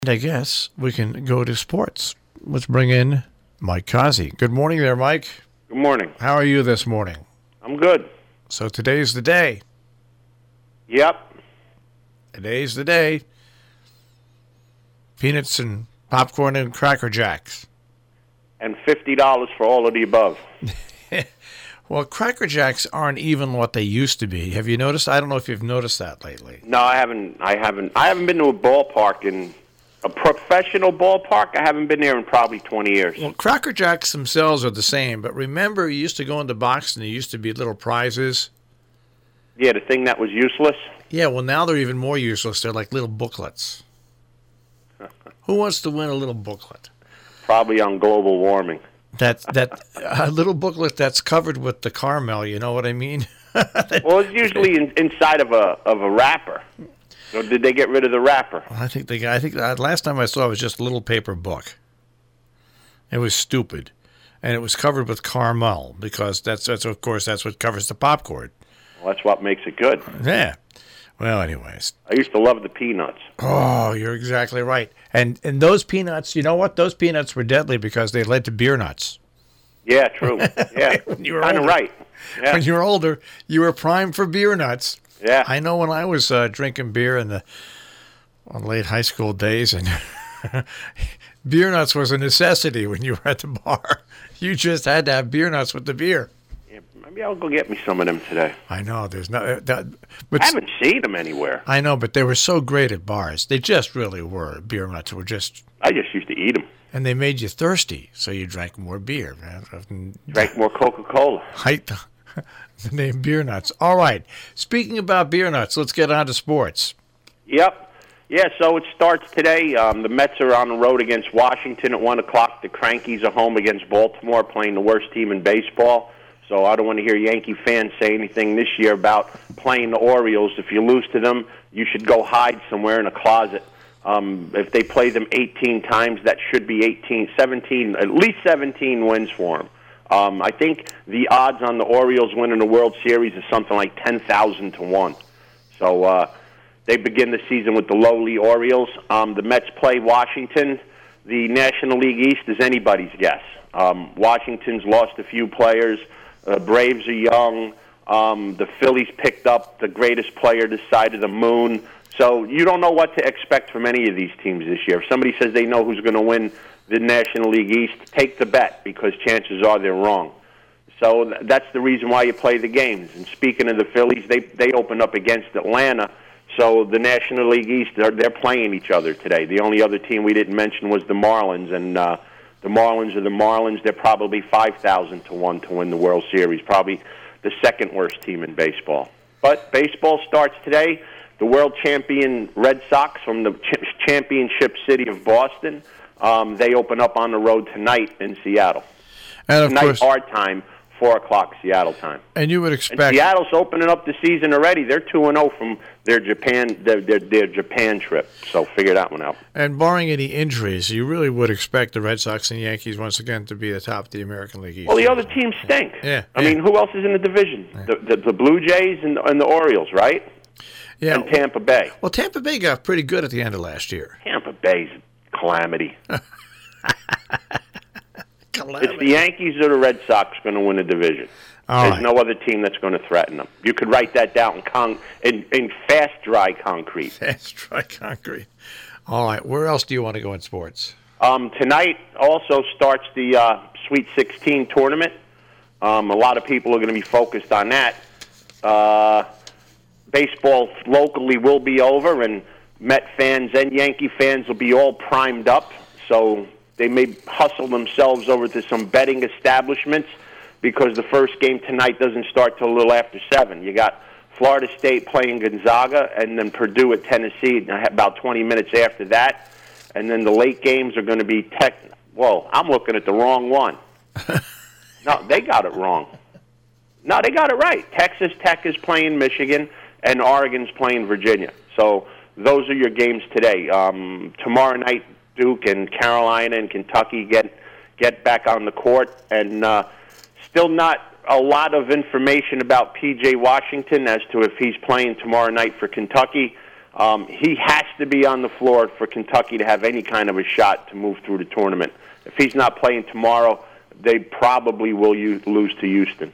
I guess we can go to sports. Let's bring in Mike Kazi. Good morning there, Mike. Good morning. How are you this morning? I'm good. So today's the day. Yep. Today's the day. Peanuts and popcorn and Cracker Jacks. And $50 for all of the above. Well, Cracker Jacks aren't even what they used to be. Have you noticed? I don't know if you've noticed that lately. No, I haven't. I haven't been to a ballpark a professional ballpark. I haven't been there in probably 20 years. Well, Cracker Jacks themselves are the same, but remember you used to go into box and there used to be little prizes? Yeah, the thing that was useless? Yeah, well, now they're even more useless. They're like little booklets. Who wants to win a little booklet? Probably on global warming. That a little booklet that's covered with the caramel, you know what I mean? Well, it's usually inside of a wrapper. Or did they get rid of the wrapper? I think last time I saw it was just a little paper book. It was stupid, and it was covered with caramel because that's of course that's what covers the popcorn. Well, that's what makes it good. Yeah. Well, anyways. I used to love the peanuts. Oh, you're exactly right. And those peanuts, you know what? Those peanuts were deadly because they led to beer nuts. Yeah, true. Yeah, you're kind of right. Yeah. When you were older, you were primed for beer nuts. Yeah. I know when I was drinking beer in the late high school days, and beer nuts was a necessity when you were at the bar. You just had to have beer nuts with the beer. Yeah, maybe I'll go get me some of them today. I know. There's no. I haven't seen them anywhere. I know, but they were so great at bars. They just really were. Beer nuts were just. I just used to eat them. And they made you thirsty, so you drank more beer. Drank more Coca-Cola. The name Beer Nuts. All right. Speaking about beer nuts, let's get on to sports. Yep. Yeah, so it starts today. The Mets are on the road against Washington at 1 o'clock. The Crankies are home against Baltimore, playing the worst team in baseball. So I don't want to hear Yankee fans say anything this year about playing the Orioles. If you lose to them, you should go hide somewhere in a closet. If they play them 18 times, that should be 17, at least 17 wins for them. I think the odds on the Orioles winning the World Series is something like 10,000 to 1. So they begin the season with the lowly Orioles. The Mets play Washington. The National League East is anybody's guess. Washington's lost a few players. Braves are young. The Phillies picked up the greatest player this side of the moon. So you don't know what to expect from any of these teams this year. If somebody says they know who's going to win the National League East, take the bet because chances are they're wrong. So that's the reason why you play the games. And speaking of the Phillies, they opened up against Atlanta. So the National League East, they're playing each other today. The only other team we didn't mention was the Marlins, and the Marlins are the Marlins. They're probably 5,000 to 1 to win the World Series, probably the second worst team in baseball. But baseball starts today. The world champion Red Sox from the championship city of Boston, they open up on the road tonight in Seattle. And of tonight, course, our time, 4 o'clock Seattle time. And you would expect... And Seattle's opening up the season already. They're 2-0 from their Japan trip. So figure that one out. And barring any injuries, you really would expect the Red Sox and Yankees once again to be the top of the American League East. Well, the other teams stink. Yeah. I mean, who else is in the division? Yeah. The Blue Jays and the Orioles, right? Yeah. And Tampa Bay. Well, Tampa Bay got pretty good at the end of last year. Tampa Bay's calamity. Calamity. It's the Yankees or the Red Sox going to win the division. There's no other team that's going to threaten them. You could write that down in fast, dry concrete. Fast, dry concrete. All right. Where else do you want to go in sports? Tonight also starts the Sweet 16 tournament. A lot of people are going to be focused on that. Baseball locally will be over, and Met fans and Yankee fans will be all primed up. So they may hustle themselves over to some betting establishments because the first game tonight doesn't start till a little after 7. You got Florida State playing Gonzaga, and then Purdue at Tennessee about 20 minutes after that. And then the late games are going to be Well, I'm looking at the wrong one. No, they got it wrong. No, they got it right. Texas Tech is playing Michigan, and Oregon's playing Virginia. So those are your games today. Tomorrow night, Duke and Carolina and Kentucky get back on the court, and still not a lot of information about P.J. Washington as to if he's playing tomorrow night for Kentucky. He has to be on the floor for Kentucky to have any kind of a shot to move through the tournament. If he's not playing tomorrow, they probably will lose to Houston.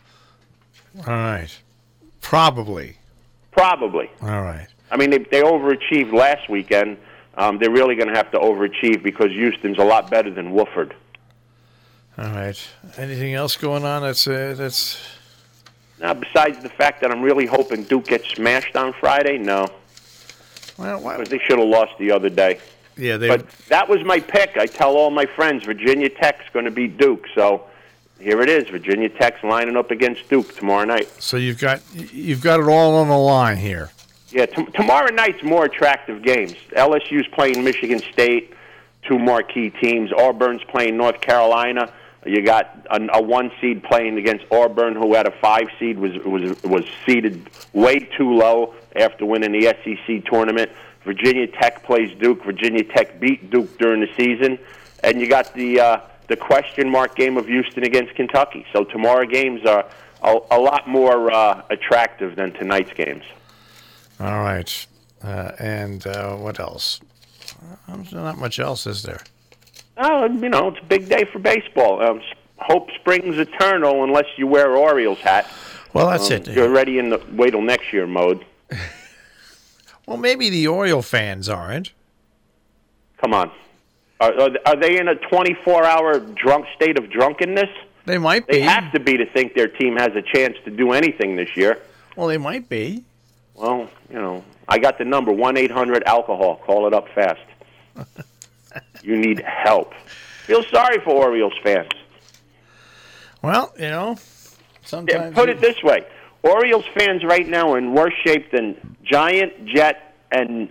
All right. Probably. Probably. All right. I mean, they overachieved last weekend. They're really going to have to overachieve because Houston's a lot better than Wofford. All right. Anything else going on that's... Now, besides the fact that I'm really hoping Duke gets smashed on Friday, no. Well, because they should have lost the other day. Yeah, But that was my pick. I tell all my friends Virginia Tech's going to beat Duke. So here it is. Virginia Tech's lining up against Duke tomorrow night. So you've got it all on the line here. Yeah, tomorrow night's more attractive games. LSU's playing Michigan State, two marquee teams. Auburn's playing North Carolina. You got a 1 seed playing against Auburn, who had a 5 seed, was seeded way too low after winning the SEC tournament. Virginia Tech plays Duke. Virginia Tech beat Duke during the season, and you got the question mark game of Houston against Kentucky. So tomorrow games are a lot more attractive than tonight's games. All right, and what else? Not much else, is there? Oh, it's a big day for baseball. Hope springs eternal unless you wear Orioles hat. Well, that's it. You're already in the wait till next year mode. Well, maybe the Oriole fans aren't. Come on. Are they in a 24-hour drunk state of drunkenness? They might be. They have to be to think their team has a chance to do anything this year. Well, they might be. Well, I got the number, 1-800-ALCOHOL. Call it up fast. You need help. Feel sorry for Orioles fans. Well, sometimes... Put it this way. Orioles fans right now are in worse shape than Giant, Jet, and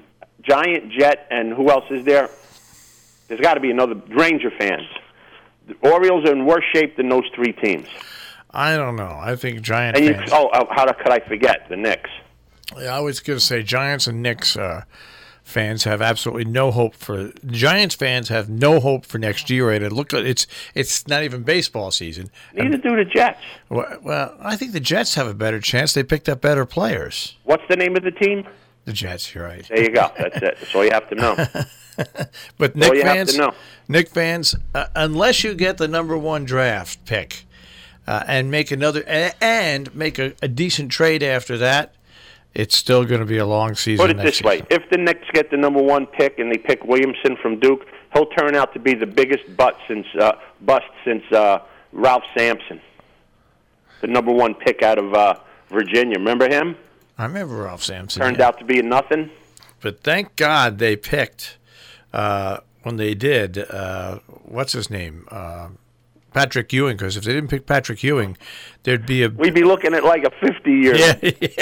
who else is there? There's got to be another. Ranger fans. The Orioles are in worse shape than those 3 teams. I don't know. I think Giant and fans... how could I forget the Knicks? Yeah, I was going to say Giants and Knicks fans have absolutely no hope for... Giants fans have no hope for next year. And it's not even baseball season. Neither do the Jets. Well, I think the Jets have a better chance. They picked up better players. What's the name of the team? The Jets, you're right. There you go. That's it. That's all you have to know. But Knick fans, unless you get the number 1 draft pick and make a decent trade after that, it's still going to be a long season. Put it this way. If the Knicks get the number 1 pick and they pick Williamson from Duke, he'll turn out to be the biggest bust since Ralph Sampson, the number 1 pick out of Virginia. Remember him? I remember Ralph Sampson. Turned out to be a nothing. But thank God they picked, when they did, what's his name? Patrick Ewing, because if they didn't pick Patrick Ewing, we'd be looking at like a 50-year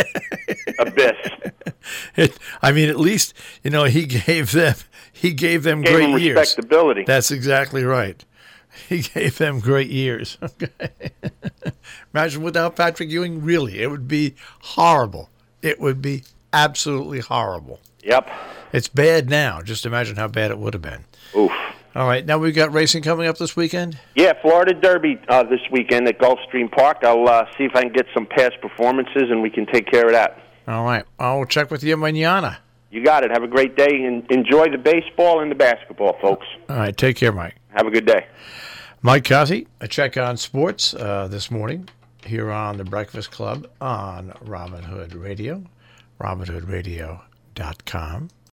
abyss. At least he gave them great years. Respectability. That's exactly right. He gave them great years. Okay. Imagine without Patrick Ewing, really, it would be horrible. It would be absolutely horrible. Yep. It's bad now. Just imagine how bad it would have been. Oof. All right, now we've got racing coming up this weekend? Yeah, Florida Derby this weekend at Gulfstream Park. I'll see if I can get some past performances, and we can take care of that. All right. I'll check with you mañana. You got it. Have a great day, and enjoy the baseball and the basketball, folks. All right, take care, Mike. Have a good day. Mike Cossey, a check on sports this morning here on The Breakfast Club on Robin Hood Radio, robinhoodradio.com.